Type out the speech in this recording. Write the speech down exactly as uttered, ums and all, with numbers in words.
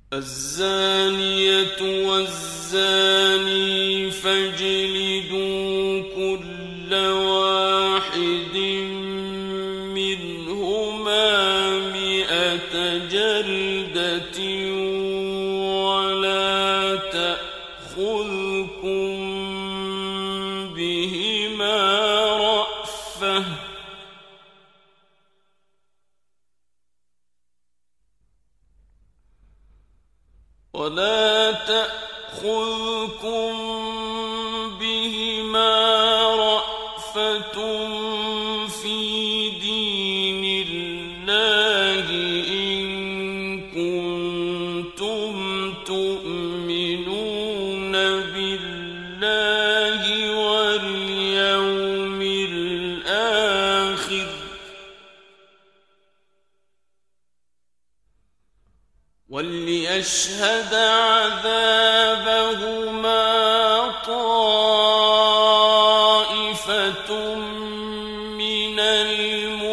الزانية والزاني فاجلدوا كل واحد منهما مئة جلدة ولا تأخذكم بهما رأفة ولا تأخذكم بهما رأفة في دين الله إن كنتم تؤمنون بالله واليوم الآخر وليشهد عذابهما طائفة من المؤمنين